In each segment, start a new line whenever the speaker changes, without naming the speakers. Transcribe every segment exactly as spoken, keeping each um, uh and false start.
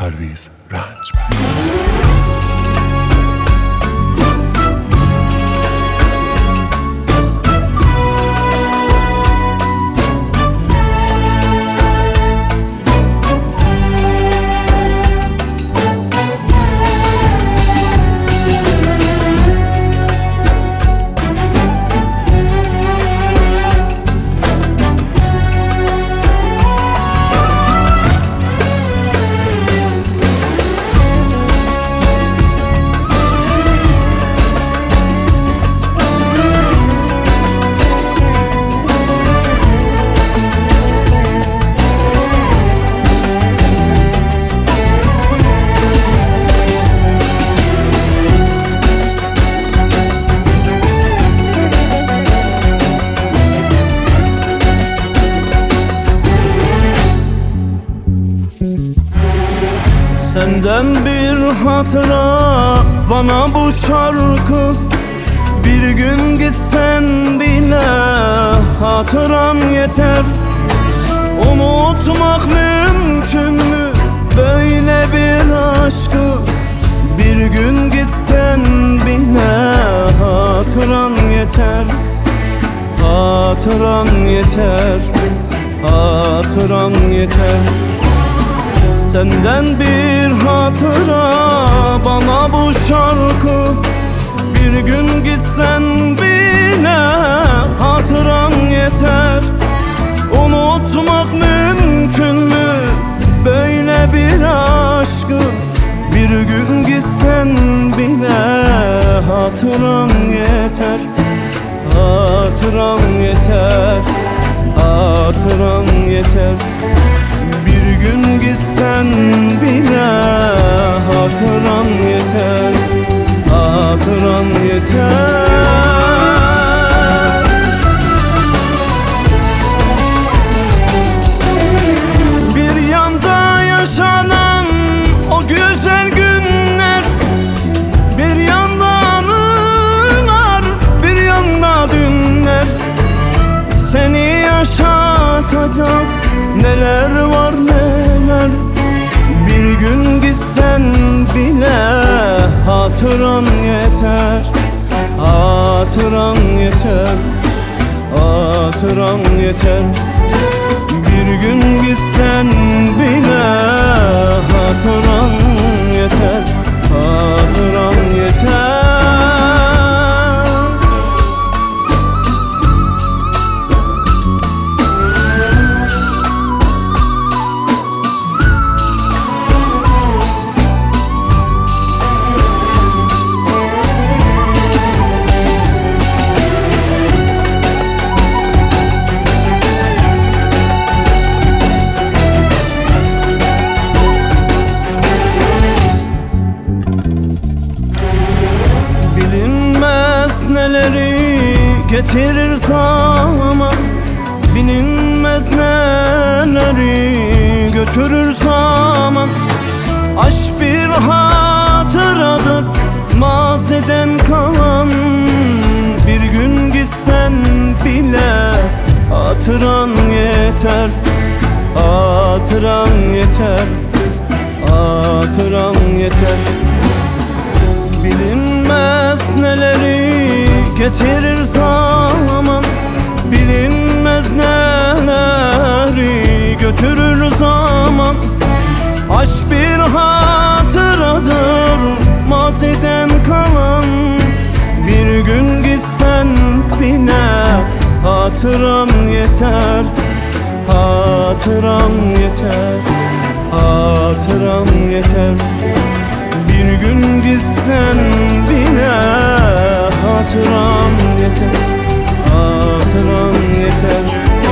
پرویز رنجبر.
Senden bir hatıra bana bu şarkı. Bir gün gitsen bile hatıran yeter. Unutmak mümkün mü böyle bir aşkı? Bir gün gitsen bile hatıran yeter. Hatıran yeter, hatıran yeter. Senden bir hatıra bana bu şarkı. Bir gün gitsen bile hatıran yeter. Unutmak mümkün mü böyle bir aşkı? Bir gün gitsen bile hatıran yeter. Hatıran yeter, hatıran yeter. Bir gün gitsen bile hatıran yeter, hatıran yeter. Bir yanda yaşanan o güzel günler, bir yanda anılar, bir yanda dünler. Seni yaşatacak neler var neler. Bir gün gitsen bile hatıran yeter. Hatıran yeter, hatıran yeter. Bir gün gitsen bile hatıran yeter. Hatıran yeter. Neleri getirir zaman, bilinmez neleri götürür zaman. Aşk bir hatıradır maziden kalan. Bir gün gitsen bile hatıran yeter. Hatıran yeter, hatıran yeter. Bilinmez neleri getirir zaman, bilinmez neleri götürür zaman. Aşk bir hatıradır maziden kalan. Bir gün gitsen bile hatıran yeter. Hatıran yeter, hatıran yeter. Bir gün gitsen bile hatıran yeter. Hatıran yeter.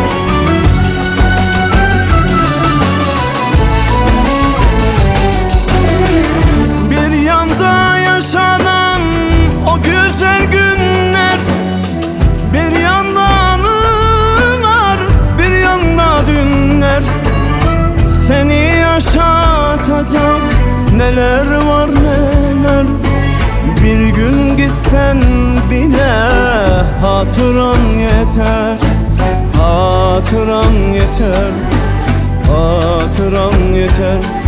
Bir yanda yaşanan o güzel günler, bir yanda anılar, bir yanda dünler. Seni yaşatacak neler var neler. Bir gün gitsen bile hatıran yeter. Hatıran yeter, hatıran yeter.